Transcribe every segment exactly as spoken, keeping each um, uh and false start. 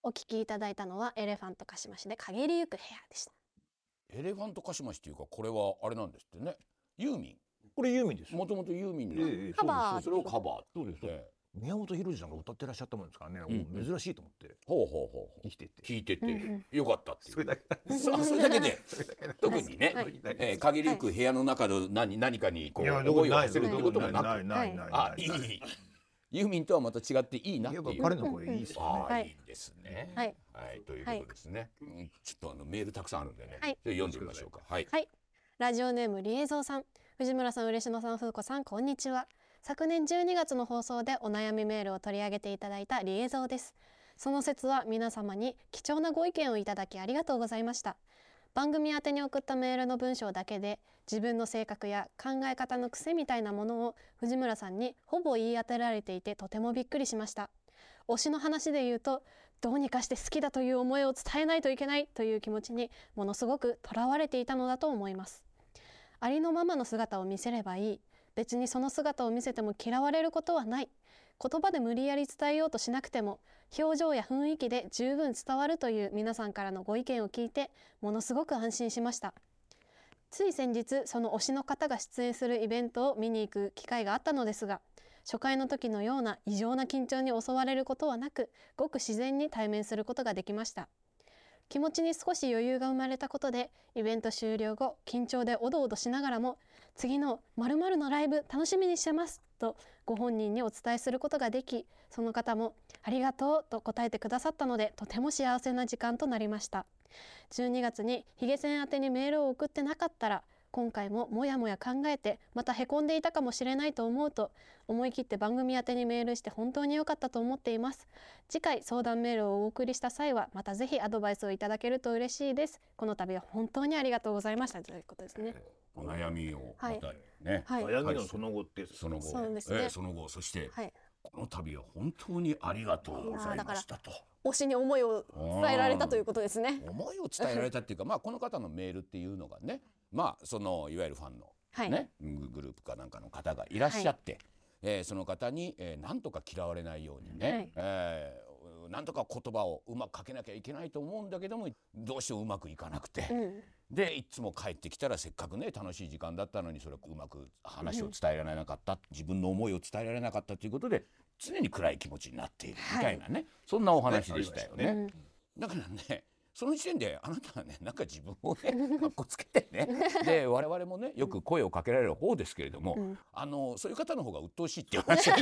お聞きいただいたのはエレファントカシマシで陰りゆく部屋でした。 エレファントカシマシっていうか、これはあれなんですってね、ユーミン。 これユーミンですよ。 もともとユーミンの、 ええカバーそうです。 それをカバー。 そうです。 ええ宮本浩次さんが歌ってらっしゃったもんですからね、 うんうん珍しいと思ってほうほうほうほう生きてて聞いてて、 うんよかったっていう。 それだけそそれだけでそれだけだ特にね、 はいえー限りゆく部屋の中の何何かにこういやどこ思いをない馳せるっていうこともなく、 ないないないあないいいユーミンとはまた違っていいなっていう。 やっぱ彼の声いいですよね。 ああ、 はいいいですね。 はいはい、ということですね。うんちょっとあのメールたくさんあるんでね。 はいじゃあ読んでみましょうか。はい。 はい、ラジオネームリエゾーさん、藤村さん、嬉野さん、風子さん、こんにちは。昨年じゅうにがつの放送でお悩みメールを取り上げていただいたリエゾーです。その説は皆様に貴重なご意見をいただきありがとうございました。番組宛てに送ったメールの文章だけで自分の性格や考え方の癖みたいなものを藤村さんにほぼ言い当てられていて、とてもびっくりしました。推しの話で言うと、どうにかして好きだという思いを伝えないといけないという気持ちにものすごくとらわれていたのだと思います。ありのままの姿を見せればいい、別にその姿を見せても嫌われることはない、言葉で無理やり伝えようとしなくても表情や雰囲気で十分伝わるという皆さんからのご意見を聞いて、ものすごく安心しました。つい先日、その推しの方が出演するイベントを見に行く機会があったのですが、初回の時のような異常な緊張に襲われることはなく、ごく自然に対面することができました。気持ちに少し余裕が生まれたことで、イベント終了後、緊張でおどおどしながらも、次の〇〇のライブ楽しみにしてますとご本人にお伝えすることができ、その方もありがとうと答えてくださったので、とても幸せな時間となりました。じゅうにがつにヒゲセン宛てにメールを送ってなかったら、今回ももやもや考えてまたへこんでいたかもしれないと思うと、思い切って番組宛てにメールして本当に良かったと思っています。次回相談メールをお送りした際はまたぜひアドバイスをいただけると嬉しいです。この度は本当にありがとうございましたということですね。 お悩みをまたはいね、 はい悩みのその後ってその後、 そうですねえーその後、そして、 はい、 この度は本当にありがとうございましたと。 推しに思いを伝えられたということですね。 思いを伝えられたっていうか、まあこの方のメールっていうのがね、まあそのいわゆるファンのはい、 ね、ググループかなんかの方がいらっしゃって、えーその方に、えー、なんとか嫌われないようにね、 はいえーなんとか言葉をうまくかけなきゃいけないと思うんだけども、どうしてもうまくいかなくて、 うんでいつも帰ってきたらせっかくね楽しい時間だったのに、それをうまく話を伝えられなかった、自分の思いを伝えられなかったということで常に暗い気持ちになっているみたいなね、そんなお話でしたよね。 うんだからね、その時点であなたはね、なんか自分をねかっこつけてねで我々もねよく声をかけられる方ですけれども、 うんあのそういう方の方が鬱陶しいっていう話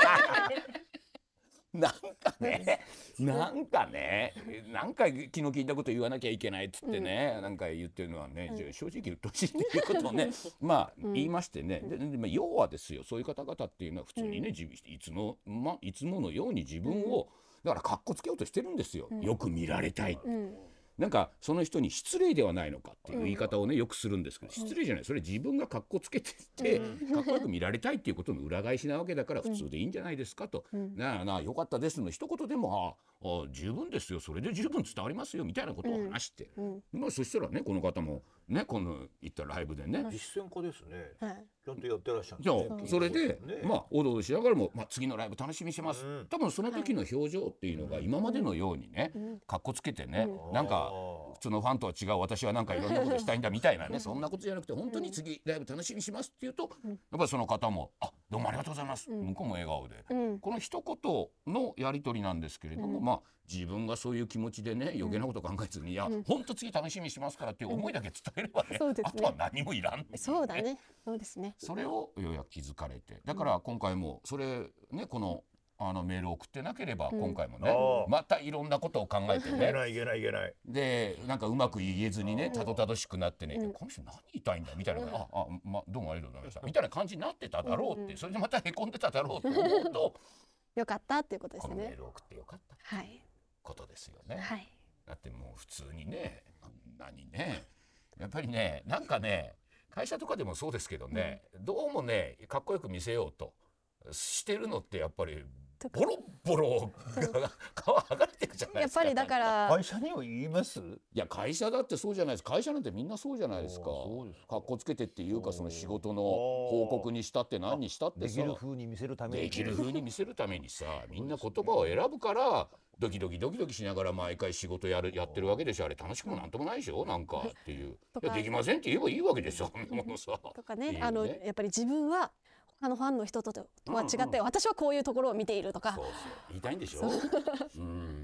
なんかね、なんかね、なんか気の利いたこと言わなきゃいけないっつってね、なんか言ってるのはね、じゃあ正直鬱陶しいっていうことをね、まあ言いましてね、ででまあ要はですよ、そういう方々っていうのは普通にね、自分いつのまいつものように自分をだからかっこつけようとしてるんですよ。よく見られたい。 うんなんかその人に失礼ではないのかっていう言い方をねよくするんですけど、失礼じゃない、それ自分が格好つけてて、かっこよく見られたいっていうことの裏返しなわけだから、普通でいいんじゃないですかと、なあなあよかったですの一言でも、ああ十分ですよ、それで十分伝わりますよみたいなことを話して、まあそしたらね、この方もね、この行ったライブでね、 実践家ですね。 はいちゃんとやってらっしゃるんじゃあそれで、 ねまあおどおどしながらも、まあ、次のライブ楽しみにしてます、 うん多分その時の表情っていうのが今までのようにね、かっこつけてね、なんか普通のファンとは違う、私はなんかいろんなことしたいんだみたいなね、そんなことじゃなくて、本当に次ライブ楽しみにしますって言うと、やっぱりその方もあどうもありがとうございます、向こうも笑顔で、 うんこの一言のやり取りなんですけれども、まあ自分がそういう気持ちでね余計なこと考えずに、いや本当次楽しみにしますからっていう思いだけ伝えればね、 そうですねあとは何もいらんっていそうだね、そうですね。 それをようやく気づかれて、だから今回もそれね、このあのメールを送ってなければ、今回もね、 ああまたいろんなことを考えていけね、 ないいけないいけない。 でなんかうまく言えずにね、たどたどしくなってね、この人何言いたいんだみたいな、ああ、ま、どうもありがとうございましたみたいな感じになってただろうって、それでまたへこんでただろうと思うと、 よかったっていうことですこのメねー。ルを送ってよかったはいことですよね。 はい。 だってもう普通にね、あんなにね、やっぱりね、なんかね、会社とかでもそうですけどね、どうもねかっこよく見せようとしてるのってやっぱりボロボロ皮剥がれてるじゃないですか。 やっぱりだから会社には言います。 いや会社だってそうじゃないですか。会社なんてみんなそうじゃないですか。 そうですか。 かっこつけてっていうかその仕事の報告にしたって何にしたってさできる風に見せるために。 できる風に見せるためにさみんな言葉を選ぶからドキドキドキドキしながら毎回仕事やるやってるわけでしょ。あれ楽しくもなんともないでしょなんかっていう。いやできませんって言えばいいわけでしょ。ものさとかね、 いいよねあのやっぱり自分は他のファンの人とは違って、うんうん、私はこういうところを見ているとか、 そうそう言いたいんでしょ。うん、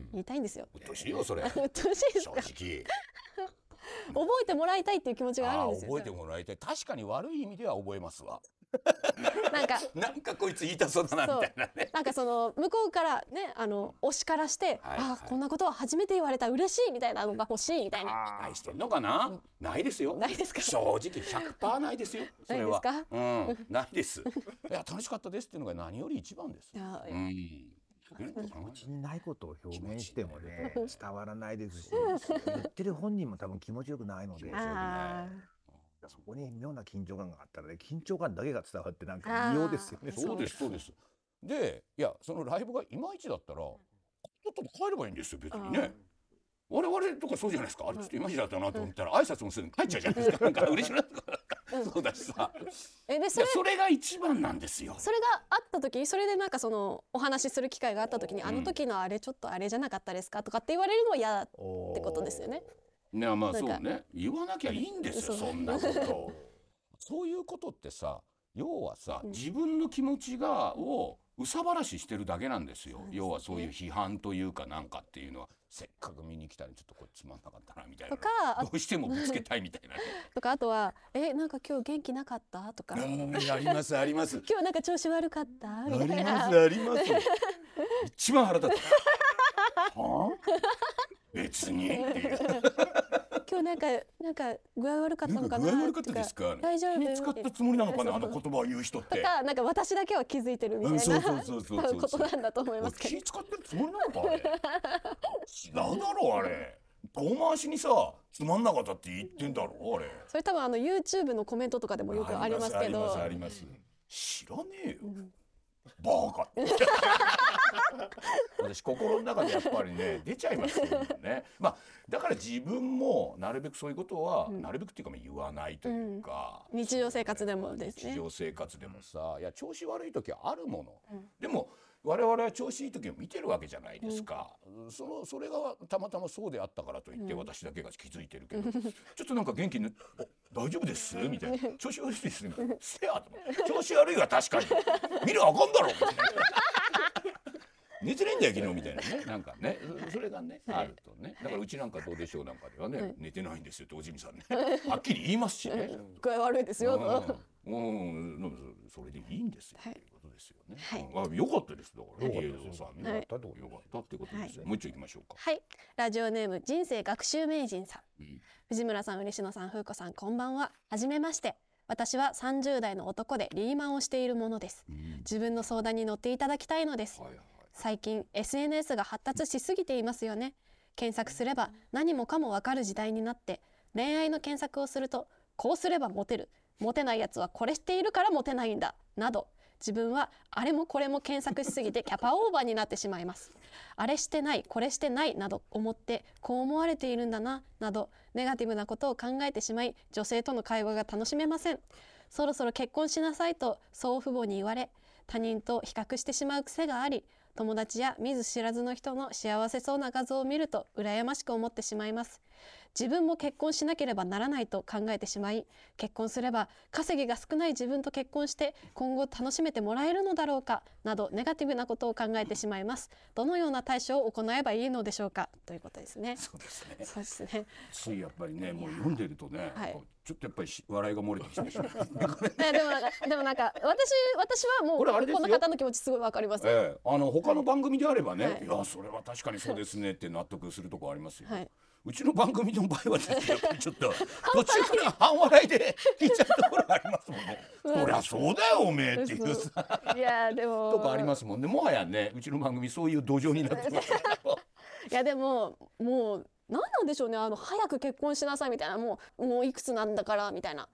言いたいんですよ。 うっとしいよそれ。 うっとしいですか。 正直覚えてもらいたいっていう気持ちがあるんですよ。 覚えてもらいたい。確かに悪い意味では覚えますわ。 なんかなんかこいつ言いたそうだなみたいなね。 なんかその向こうからねあの推しからして、はいはい、あこんなことは初めて言われた嬉しいみたいなのが欲しいみたいな。 期待してんのかな、うん、ないですよ。 ないですか。 正直 ひゃくパーセント ないですよ。それは。 ないですか。 うん、ないです。いや楽しかったですっていうのが何より一番です。 いやうん。 気持ちにないことを表現してもね伝わらないですし、言ってる本人も多分気持ちよくないので。そこに妙な緊張感があったらね、緊張感だけが伝わってなんか異様ですよね。 そうですそうです。で、いやそのライブがいまいちだったら、ちょっと帰ればいいんですよ別にね。我々とかそうじゃないですか。あれちょっといまいちだったなと思ったら挨拶もするに帰っちゃうじゃないですか。なんか嬉しくなってそうだしさ。えでそれそれが一番なんですよ。 それがあった時、それでなんかそのお話しする機会があった時に、あの時のあれちょっとあれじゃなかったですかとかって言われるのは嫌ってことですよね。 ね、まあそうね、言わなきゃいいんですよそんなこと。そういうことってさ、要はさ、うん、自分の気持ちがを憂さ晴らししてるだけなんですよ。要はそういう批判というかなんかっていうのは、せっかく見に来たのにちょっとこれつまんなかったなみたいな、とかどうしてもぶつけたいみたいなねとかあとはえなんか今日元気なかったとか、 ありますあります今日なんか調子悪かったみたいな、 ありますあります一番腹立つはあ別にっていう今日なんかなんか具合悪かったのかな、 具合悪かったですか、 大丈夫気使ったつもりなのかなあの言葉を言う人ってとか、なんか私だけは気づいてるみたいなことなんだと思いますけど、 気使ってるつもりなのかあれ違うだろうあれ遠回しにさつまんなかったって言ってんだろうあれ。 それ多分あの YouTube のコメントとかでもよくありますけど、 ありますあります、知らねえよ、うんバカ私心の中でやっぱりね出ちゃいますよね。まあだから自分もなるべくそういうことは、うん、なるべくっていうか言わないというか、 うん、日常生活でもですね。 日常生活でもさ、いや調子悪い時はあるもの、うん、でも我々は調子いい時を見てるわけじゃないですか、うん、そのそれがたまたまそうであったからといって私だけが気づいてるけど、うん、ちょっとなんか元気に大丈夫ですみたいな、調子悪いですみたいな、せやと調子悪いは確かに見るあかんだろみたいな寝てないんだよ昨日みたいなね、なんかねそれがね、はい、あるとね、だからうちなんかどうでしょうなんかではね、はい、寝てないんですよっておじみさんねはっきり言いますしね、 具合悪いですよと、 うん、うん、それでいいんですよ、はい、ということですよね。 はい、 あ、良かったですだからね、 リエゾさんね、 良かったってことですよ。もう一丁行きましょうか。 はい、ラジオネーム人生学習名人さん、うん、藤村さん、嬉野さん、風子さん、こんばんは。はじめまして。私はさんじゅう代の男でリーマンをしているものです、うん、自分の相談に乗っていただきたいのです、はいはい、最近 エスエヌエス が発達しすぎていますよね。検索すれば何もかもわかる時代になって、恋愛の検索をするとこうすればモテる、モテないやつはこれしているからモテないんだなど、自分はあれもこれも検索しすぎてキャパオーバーになってしまいます。あれしてないこれしてないなど思ってこう思われているんだななどネガティブなことを考えてしまい、女性との会話が楽しめません。そろそろ結婚しなさいと祖父母に言われ、他人と比較してしまう癖があり、友達や見ず知らずの人の幸せそうな画像を見ると羨ましく思ってしまいます。自分も結婚しなければならないと考えてしまい、結婚すれば稼ぎが少ない自分と結婚して今後楽しめてもらえるのだろうかなどネガティブなことを考えてしまいます。どのような対処を行えばいいのでしょうか、ということですね。 そうですね。 そうですね。 ついやっぱりね、もう読んでるとね、はい、ちょっとやっぱり笑いが漏れてきてしまう。 でもなんかでもなんか私私はもうこの方の気持ちすごいわかります。 ええ、あの他の番組であればね、はい、いやそれは確かにそうですねって納得するところありますよ。はい、うちの番組の場合はですね、やっぱりちょっと途中から半笑いで聞いちゃうところありますもんね。そりゃそうだよおめえっていうさ、 いやでもとかありますもんね。もはやね、うちの番組そういう土壌になってます。 いやでももう何なんでしょうね、あの早く結婚しなさいみたいな、もうもういくつなんだからみたいな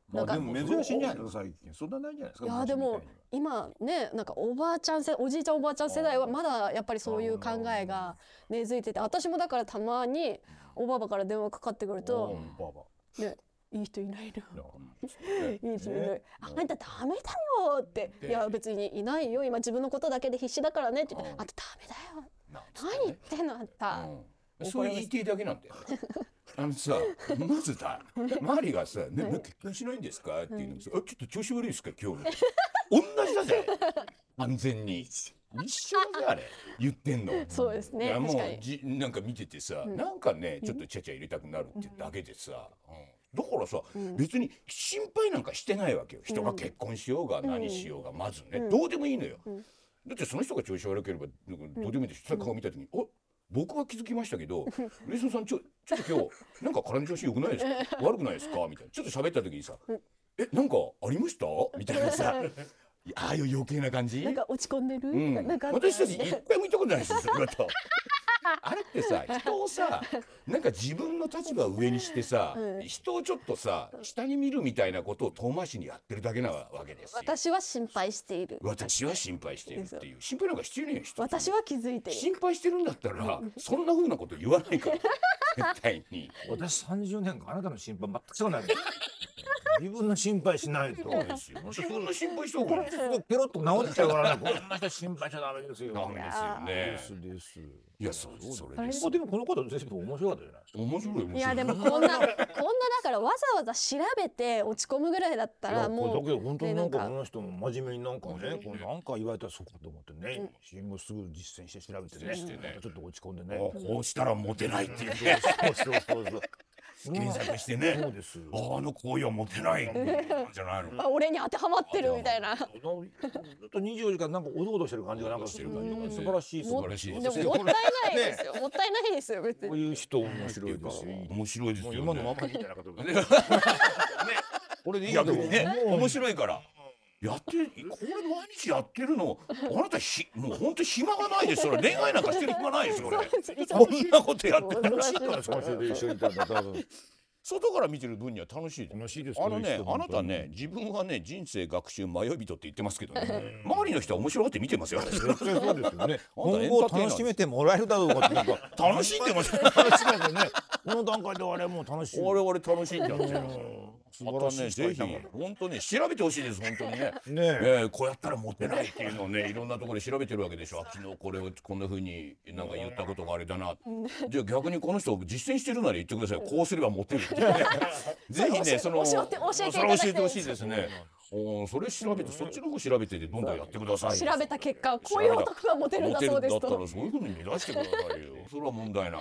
まあでも珍しいんじゃないですか最近。そんなないんじゃないですか。 いやでも今ねなんかおばあちゃん世おじいちゃんおばあちゃん世代はまだやっぱりそういう考えが根付いてて、私もだからたまにおばあばから電話かかってくると「ねいい人いないのいい人いないあんたダメだよ」って「いや別にいないよ今自分のことだけで必死だからね」って言って「あんたダメだよ何言ってんのあんた」 そう言いてえだけなんだよ。あのさ、まずだ、周りがさ、ね、ね結婚しないんですかっていうのもさ、あ、ちょっと調子悪いですか今日。同じだぜ。完全に。一緒だぜあれ。言ってんの。 そうですね。 いやもう確かにじなんか見ててさ、なんかね、ちょっとちゃちゃ入れたくなるってだけでさ。だからさ、別に心配なんかしてないわけよ。人が結婚しようが何しようがまずね、どうでもいいのよ。だってその人が調子悪ければどうでもいいでしょ。顔見た時に、お。僕は気づきましたけど、レイソンさんちょちょっと今日なんか体の調子良くないですか、悪くないですかみたいな、ちょっと喋った時にさ、えなんかありましたみたいなさ、ああいう余計な感じ。 なんか落ち込んでる。 うん、 なんか私たち一回も言ったことないですよ。それとあれってさ、人をさ、なんか自分の立場を上にしてさ、うん、人をちょっとさ、下に見るみたいなことを遠回しにやってるだけなわけですよ。 私は心配している。 私は心配しているっていう。心配なんかしてねえよ。 私は気づいてる。 心配してるんだったら、そんな風なこと言わないから。絶対に。 私さんじゅうねんかんあなたの心配全くそうない。自分の心配しないと。 自分の心配した方がいいですよ。 ペロッと治っちゃうからね。こんな人心配しちゃダメですよ。 ダメですよね。 ですです。 いやそうですそれです。 でもこの方全部面白かったじゃないですか。 面白い面白い。 いやでもこんなこんなだからわざわざ調べて落ち込むぐらいだったらもう。 だけど本当になんかこの人も真面目になんかね、こうなんか言われたらそうかと思ってね、信号すぐ実践して調べてね、ちょっと落ち込んでね。 こうしたらモテないっていう。 そうそうそうそう。 検索してね。 そうです。 あの行為はモテないんじゃないの。 あ、俺に当てはまってるみたいな。 ずっとにじゅうよじかんなんかおどおどしてる感じがなんかしてる感じが素晴らしい。 素晴らしい。 でももったいないですよ。もったいないですよ別に。 こういう人面白いですよ。 面白いですよ。 今のままみたいなこと。ね。 これでいい逆にね。面白いから。やってこれ毎日やってるのあなたひもう本当暇がないですよ。恋愛なんかしてる暇ないですよ。こんなことやって楽しいからそれで一緒にいたんだ多分。外から見てる分には楽しい楽しいです。あのね、あなたね、自分はね、人生学習迷い人って言ってますけどね。周りの人は面白がって見てますよ。 絶対そうですよね。今後楽しめてもらえるだろうかってなんか楽しんでます。 楽しんでますよね。この段階で我々も楽しい。 我々楽しんじゃってる。またね、ぜひ本当に調べてほしいです本当にね。ね、こうやったらモテないっていうのをね、いろんなところで調べてるわけでしょ。昨日これをこんな風になんか言ったことがあれだな。じゃあ逆にこの人実践してるなら言ってください。こうすればモテるってね。ぜひね、そのそれ教えてほしいですね。おそれ調べてそっちの方調べてどんどんやってください。 調べた結果こういう男がモテるんだそうですと。 だったらそういう風に見出してくださいよ。それは問題ない。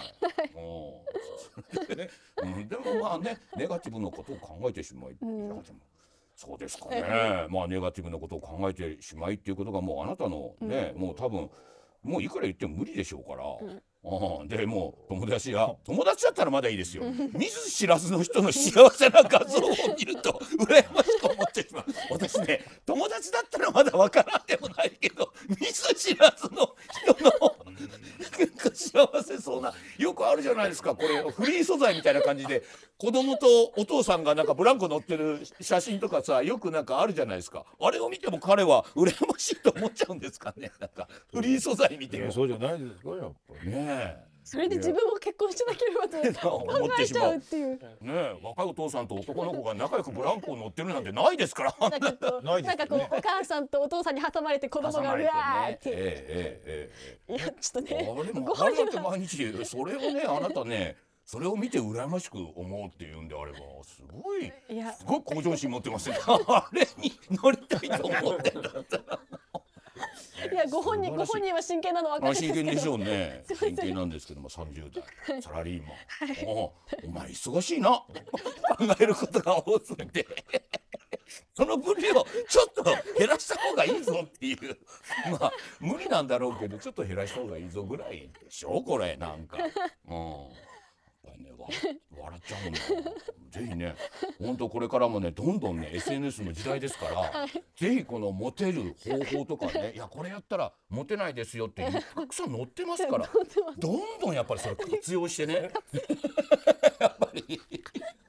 でもまあね、ネガティブなことを考えてしまい。そうですかね。まあネガティブなことを考えてしまいっていうことがもうあなたのね、もう多分もういくら言っても無理でしょうから。でもう友達や友達だったらまだいいですよ。見ず知らずの人の幸せな画像を見ると羨ましく思ってしまう。私ね、友達だったらまだわからんでもないけど、見ず知らずの人の幸せそうな、よくあるじゃないですか。これフリー素材みたいな感じで子供とお父さんがなんかブランコ乗ってる写真とかさ、よくなんかあるじゃないですか。あれを見ても彼は羨ましいと思っちゃうんですかね。なんかフリー素材見ても。 そうじゃないですかやっぱりね。 それで自分も結婚しなければと考えちゃうっていう。 ね、若いお父さんと男の子が仲良くブランコを乗ってるなんてないですから。 なんかこう、なんかこうお母さんとお父さんに挟まれて子供がうわーって。 ええええええ。 いやちょっとね。 あれもあれだって毎日それをね、あなたね、それを見て羨ましく思うっていうんであればすごいすごい向上心持ってますね。あれに乗りたいと思ってんだったら。 いやご本人ご本人は真剣なの分かるんですけど。 真剣でしょうね。真剣なんですけどもさんじゅう代サラリーマン。おお前忙しいな。考えることが多すぎて。その分量ちょっと減らした方がいいぞっていう。まあ無理なんだろうけどちょっと減らした方がいいぞぐらいでしょこれなんか。うん。ね、笑っちゃうんだよ。ぜひね、本当これからもね、どんどんね エスエヌエス の時代ですから、はい、ぜひこのモテる方法とかね、いやこれやったらモテないですよってたくさん載ってますから、どんどんやっぱりそれ活用してね、やっぱり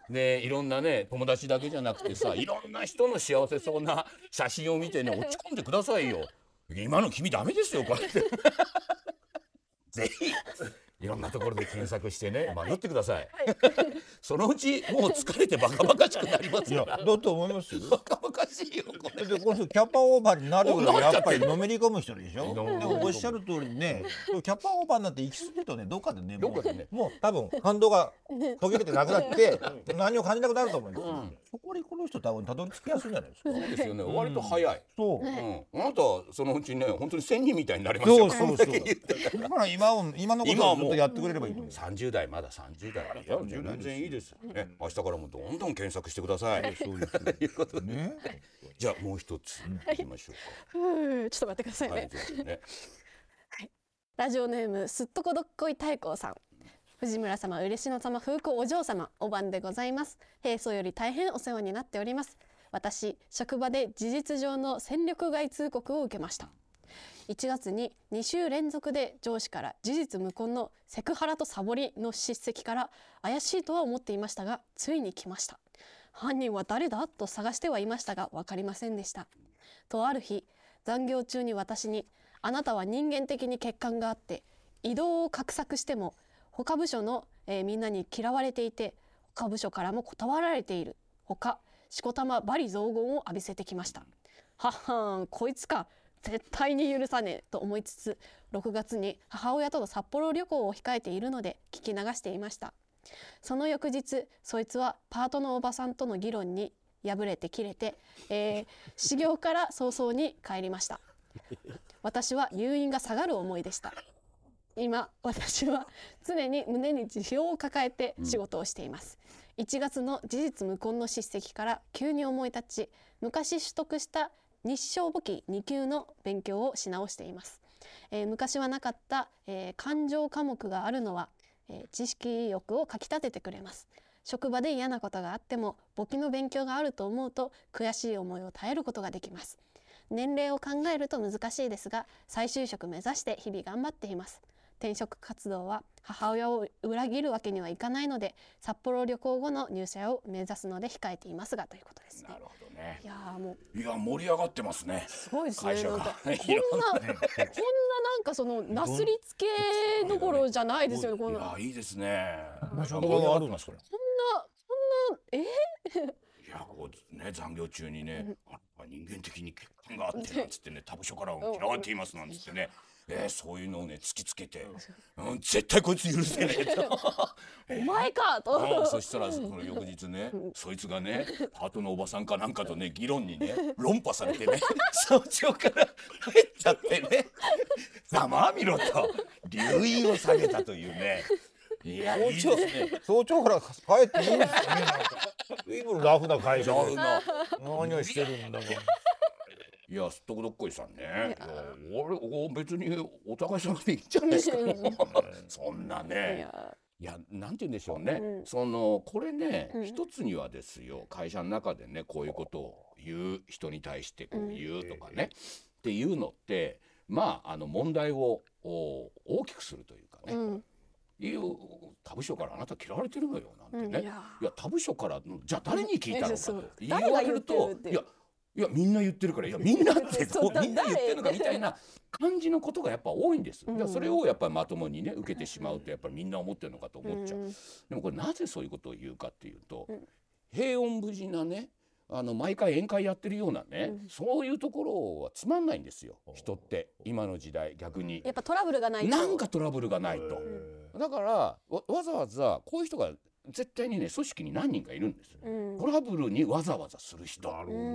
でいろんなね友達だけじゃなくてさいろんな人の幸せそうな写真を見てね落ち込んでくださいよ。今の君ダメですよこうやってぜひいろんなところで検索してね迷ってください、はい、そのうちもう疲れてバカバカしくなりますよ。 だと思いますよ。 バカバカしいよこれ。 でこの人キャパオーバーになるぐらいやっぱりのめり込む人でしょ。でもおっしゃる通りねキャパオーバーになって行き過ぎるとねどっかでねもうねもう多分感動が途切れてなくなって何を感じなくなると思います、うん、そこにこの人多分たどり着きやすいんじゃないですか。 そうですよね、割と早い。 そう、 うん、あなたそのうちね本当に仙人みたいになりますよ。 そうそうそうだから今を今のことをずっとやってくれればいいと思う。 さんじゅう代まださんじゅう代いや全然いいです、ね、明日からもどんどん検索してください。そうですということで、ね、じゃあもう一ついきましょうか、 はい、ちょっと待ってくださいね、はいねはい、ラジオネームすっとこどっこい太閤さん。藤村様、嬉野様、風子お嬢様、お晩でございます。平素より大変お世話になっております。私、職場で事実上の戦力外通告を受けました。いちがつにに週連続で上司から事実無根のセクハラとサボりの叱責から怪しいとは思っていましたが、ついに来ました。犯人は誰だと探してはいましたが分かりませんでした。とある日、残業中に私に、あなたは人間的に欠陥があって異動を画策しても他部署の、えー、みんなに嫌われていて、他部署からも断られている。他しこたま罵詈雑言を浴びせてきました。はっはん、こいつか、絶対に許さねえと思いつつ、ろくがつに母親との札幌旅行を控えているので聞き流していました。その翌日、そいつはパートのおばさんとの議論に敗れて切れて、えー、始業から早々に帰りました。私は入院が下がる思いでした。今私は常に胸に辞表を抱えて仕事をしています、うん、いちがつの事実無根の叱責から急に思い立ち、昔取得した日商簿記に級の勉強をし直しています、えー、昔はなかった、えー、感情科目があるのは、えー、知識欲をかき立ててくれます。職場で嫌なことがあっても簿記の勉強があると思うと悔しい思いを耐えることができます。年齢を考えると難しいですが、再就職目指して日々頑張っています。転職活動は母親を裏切るわけにはいかないので、札幌旅行後の入社を目指すので控えていますが、ということですね。 なるほどね。 いやもういや盛り上がってますね。 すごいですね。 会社がなんかこんなこんななんかそのなすりつけどころじゃないですよね。このいやいいですね。 職場があるんですこれ。 こんなそんなえいやこうね残業中にね、あ人間的に欠陥があってなんつってね他部署から嫌われていますなんつってね。えー、そういうのをね突きつけて、うん、絶対こいつ許せねえとお前かと、 うん、そしたらその翌日ね、そいつがねパートのおばさんかなんかとね議論にね論破されてね早朝から帰っちゃってねざまあみろと留飲を下げたというね。いやいいですね。 早朝から帰っていいんですかね。なんか随分ラフな会社で何をしてるんだろう。 いやすっとこどっこいさんね、俺別にお互い様でいいんじゃないですかそんなね。いやなんて言うんでしょうね、うん、そのこれね、うん、一つにはですよ会社の中でねこういうことを言う人に対してこう言うとかね、うん、っていうのってまああの問題を大きくするというかね、うん、いう他部署からあなた嫌われてるのよなんてね、うん、いや、いや他部署からじゃあ誰に聞いたのかと言われるといやいやみんな言ってるからいやみんなってどうみんな言ってるのかみたいな感じのことがやっぱ多いんです。うん、それをやっぱりまともにね受けてしまうとやっぱりみんな思ってるのかと思っちゃう。うん、でもこれなぜそういうことを言うかっていうと、うん、平穏無事なねあの毎回宴会やってるようなね、うん、そういうところはつまんないんですよ人って今の時代逆にやっぱトラブルがないとなんかトラブルがないと、だから わ, わざわざこういう人が絶対にね組織に何人かいるんです、うん、トラブルにわざわざする人。なるほど、うん、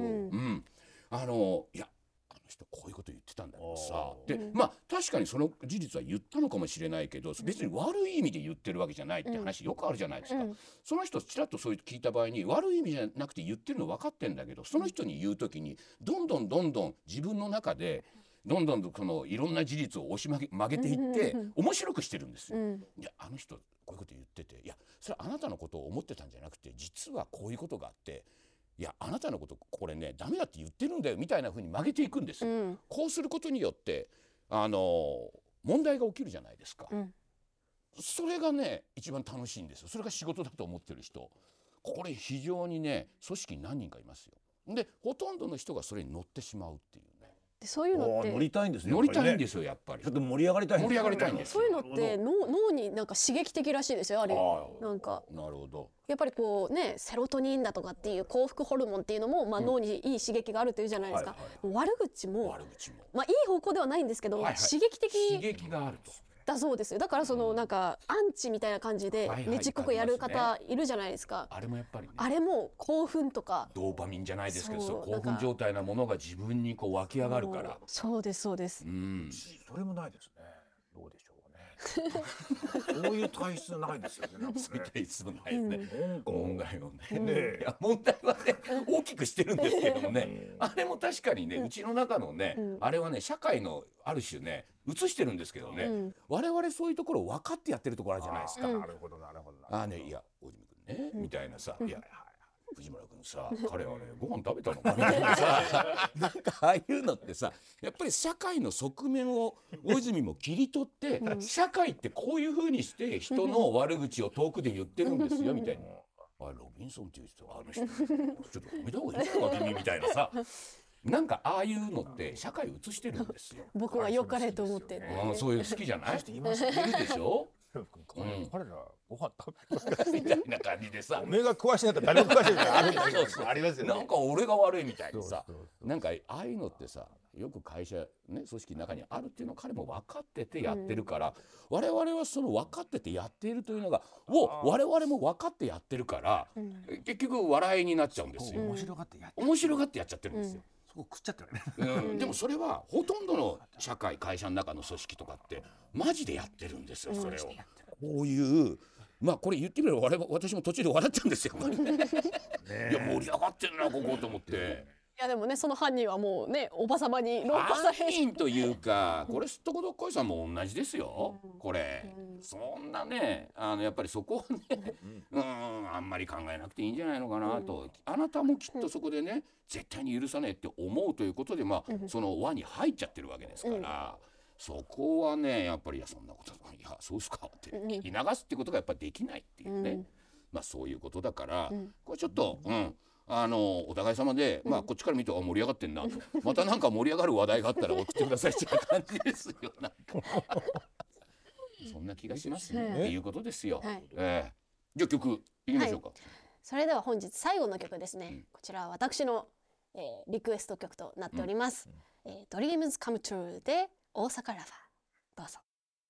あのいやあの人こういうこと言ってたんだけどさで、うん、まあ確かにその事実は言ったのかもしれないけど別に悪い意味で言ってるわけじゃないって話よくあるじゃないですか、うん、その人ちらっとそういう聞いた場合に悪い意味じゃなくて言ってるの分かってんだけどその人に言うときにどんどんどんどん自分の中でどんどんそのいろんな事実を押し曲げ、曲げていって面白くしてるんですよ、うん、いやあの人こういうこと言ってていやそれはあなたのことを思ってたんじゃなくて実はこういうことがあっていやあなたのことこれねダメだって言ってるんだよみたいな風に曲げていくんです、うん、こうすることによってあの問題が起きるじゃないですか、うん、それがね一番楽しいんですよ。それが仕事だと思ってる人これ非常にね組織に何人かいますよ。でほとんどの人がそれに乗ってしまうっていうね。 でそういうのって乗りたいんですね。 乗りたいんやっぱりねですよやっぱり。 ちょっと盛り上がりたいんですね。 盛り上がりたいんですそういうのって脳脳になんか刺激的らしいですよあれ。 ああなんかなるほど。 やっぱりこうねセロトニンだとかっていう幸福ホルモンっていうのもまあ脳にいい刺激があるというじゃないですか。悪口も悪口もまあいい方向ではないんですけど、 はいはい刺激的刺激があると。 だそうですよ。だからそのなんかアンチみたいな感じではいはいねちっこくやる方いるじゃないですか。 あれもやっぱりね。 あれも興奮とかドーパミンじゃないですけど、 そそうう興なんか奮状態なものが自分にこう湧き上がるから。 そうですそうです。 うん。 それもないですね。どうでしょうね。そういう体質ないですよね。なんかねそういったいつもないですね。 なんか問題をね。 ねいや問題はね大きくしてるんですけどもね。あれも確かにねうちの中のねうんあれはね社会のある種ね映してるんですけどね、 うん我々そういうところ分かってやってるところあるじゃないですか。 うんなるほどなるほど。 ああねいや大泉君ね、 うんみたいなさ、 うんいや藤村君さ彼はねご飯食べたのかみたいなさなんかああいうのってさやっぱり社会の側面を大泉も切り取って、 うん社会ってこういう風にして人の悪口を遠くで言ってるんですよみたいな。あロビンソンっていう人あの人ちょっと止めた方がいいんじゃないか君みたいなさなんかああいうのって社会を映してるんですよ。 僕は良かれと思ってね。 うん、そういう好きじゃない人いますいるでしょうん彼らご飯食べてみたいな感じでさおめえが食わしてんだったら誰も食わしてるからあるんだけどそうそうありますよね。 なんか俺が悪いみたいにさそうそうそうなんかああいうのってさよく会社ね組織の中にあるっていうのを彼も分かっててやってるから、我々はその分かっててやっているというのがを我々も分かってやってるからうん結局笑いになっちゃうんですよ。 面白がってやって面白がってやっちゃってるんですよ。 そこ食っちゃってるね。 うん、でもそれはほとんどの社会会社の中の組織とかってマジでやってるんですよそれを。こういうまあこれ言ってみれば我々私も途中で笑っちゃうんですよ。いや盛り上がってんなここと思って。 いやでもねその犯人はもうねおばさまに論破さ犯れ人というかこれすっとこどっこいさんも同じですよこれ。 うんそんなねあのやっぱりそこはねうんあんまり考えなくていいんじゃないのかなと、あなたもきっとそこでね絶対に許さねえって思うということでまあその輪に入っちゃってるわけですから、そこはねやっぱりいやそんなこといやそうですかって聞き流すってことがやっぱりできないっていうね、 うんまあそういうことだから、 んこれちょっとうんあのお互い様で、まあこっちから見てあ盛り上がってんなとまたなんか盛り上がる話題があったら送ってくださいっていう感じですよなんかそんな気がしますね、 はいっていうことですよ、 はいええじゃあ曲いきましょうか、 それでは本日最後の曲ですね、 うんこちらは私の、えーリクエスト曲となっております、えー、Dreams Come True で大阪ラバーどうぞ。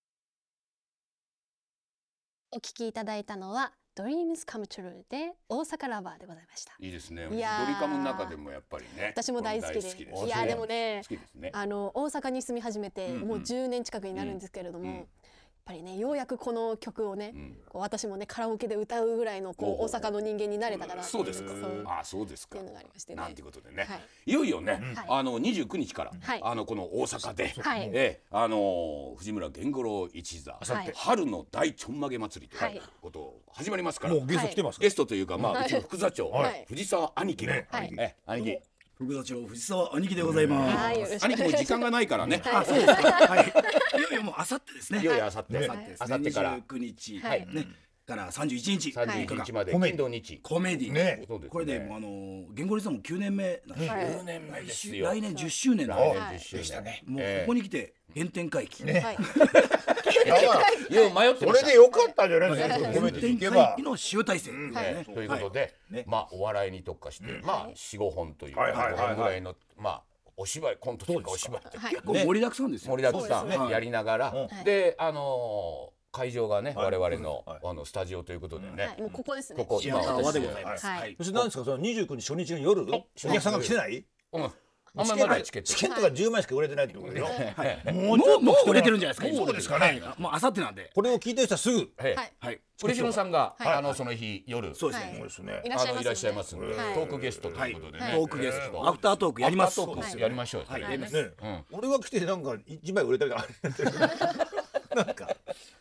お聴きいただいたのは Dreams Come True で大阪ラバーでございました。 いいですねいやードリカムの中でもやっぱりね私も大好きでこれ大いやでもね好きですねあの大阪に住み始めてうんうんもうじゅうねん近くになるんですけれども、 うんうんやっぱりねようやくこの曲をね、 うんこう私もねカラオケで歌うぐらいのこほうほうう大阪の人間になれたかなそうですかそうあそうですかっていうのがありましてね。 なんていうことでね、 はいい、よいよね、 はいあのにじゅうくにちから、 はいあのこの大阪で、 はいええあの藤村源五郎一座、 はい春の大ちょんまげ祭りとはいいうこと始まりますから、 もうゲスト来てますかゲストというかまあうちの副座長、 はい藤沢兄貴が、 ねはいええ兄貴副座長藤沢兄貴でございます。 はいよろしく兄貴もう時間がないからね、 はいあ、そうですか。はい。いよいよもうあさってですね。 いよいよあさって、 あさってですね。 あさってからにじゅうくにちはいねからさんじゅういちにちさんじゅういちにちまでコメディ金土日コメディ。 ねそうですねこれでもうあの言語リさんもきゅうねんめなんですよはいじゅうねんめですよ。 来年じゅっしゅうねんの来はい年じゅっしゅうねんでしたねもうええここに来て原点回帰。 ねはいいや迷ってましたこれでよかったんじゃないですか。 原コメディ点行けば回帰の集大成。 ねねということで、 ねまあお笑いに特化して、まあ四五本というはいはいはいはいご本ぐらいのまあお芝居コントとかお芝居ってはい結構盛りだくさんですよ。 盛りだくさそうですねんやりながら、 うんであのー会場がね、 はい我々の、 はいあのスタジオということでね、 はいもうここですね。 ここシアターはでござい今ます。 はいはいそして何ですかそのにじゅうくにち初日の夜お客さんが来てないうん、あんまりまだチケットチケットがじゅうまいしか売れてないってことでしょ。 はい。もうもうもう売れてるんじゃないですか。今そうですかねはいもうあさってなんで。 これを聞いてる人はすぐはいはいはい。 嬉野さんが、 はいあのその日夜そうですね。 そうですねいらっしゃいますあのいらっしゃいますんで、 はいトークゲストということでね、 はいトークゲストアフタートークやります。 アフタートークやりましょうよ、 はいそれでねねうん俺が来てなんか一枚売れたみたいななんか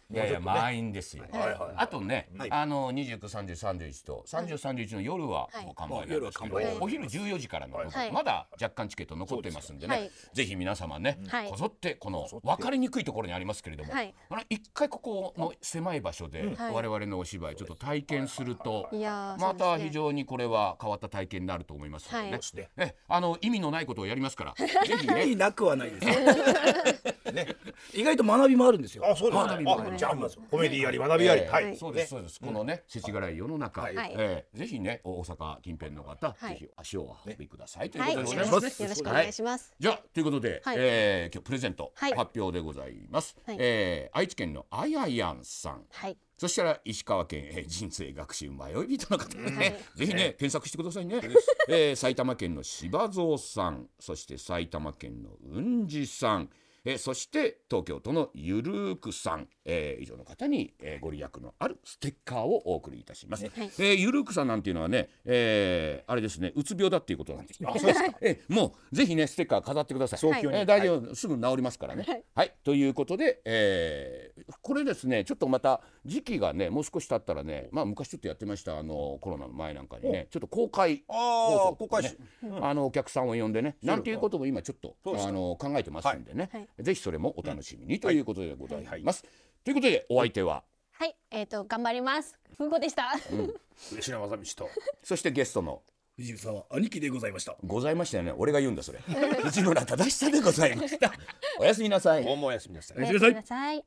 いやいや満員ですよ。 はいはいあとね、 はいあのにじゅうく、さんじゅう、さんじゅういちとさんじゅう、さんじゅういちの夜はもう完売なんですけど、 はい夜は完売お昼じゅうよじからの部分、 はいまだ若干チケット残ってますんでね、 はいぜひ皆様ね、 はいこぞってこの分かりにくいところにありますけれども、 はいあの一回ここの狭い場所ではい我々のお芝居ちょっと体験すると、 いやーまたそうですね非常にこれは変わった体験になると思いますのでね、 はいえあの意味のないことをやりますからぜひ意味ねなくはないです意外と学びもあるんですよ。 あ、そうですね。 はいあ、じゃあもうコメディあり学びあり。 えーはい。 そうですそうです、このね世知辛い世の中、 はいえーぜひね大阪近辺の方、 はいぜひ足をお運びくださいというはい、 ことでよろしございますね。 くよろしくお願いします。 じゃあということで、 はいえー今日プレゼントはい発表でございます、 はいえー愛知県のあややんさん、 はい、 そしたら石川県、えー人生学習迷い人の方ね、 はいぜひね検索してくださいね、えー埼玉県の柴蔵さん、そして埼玉県のうんじさん、えーそして東京都のゆるーくさん、えー以上の方に、えーご利益のあるステッカーをお送りいたします、 はいえーゆるーくさんなんていうのはね、えーあれですね、うつ病だっていうことなんですよ。あ、そうですか。えーもうぜひねステッカー飾ってください。 早急にえー大丈夫、すぐ治りますからね。 はいはい、ということで、えーこれですねちょっとまた時期がねもう少し経ったらね、まあ昔ちょっとやってましたあのコロナの前なんかにねちょっと公開あ放送あ、公開し。 あのお客さんを呼んでね、なんていうことも今ちょっとそうですかあの考えてますんでね、 はいぜひそれもお楽しみにということでございます。ということでお相手は、 はい、えっ、と頑張ります。ふうこでした。 嬉野正道と。 そしてゲストの藤井さんは兄貴でございました。 ございましたよね。俺が言うんだそれ。藤村忠久でございました。おやすみなさい。 おもおやすみなさい。 おやすみなさい。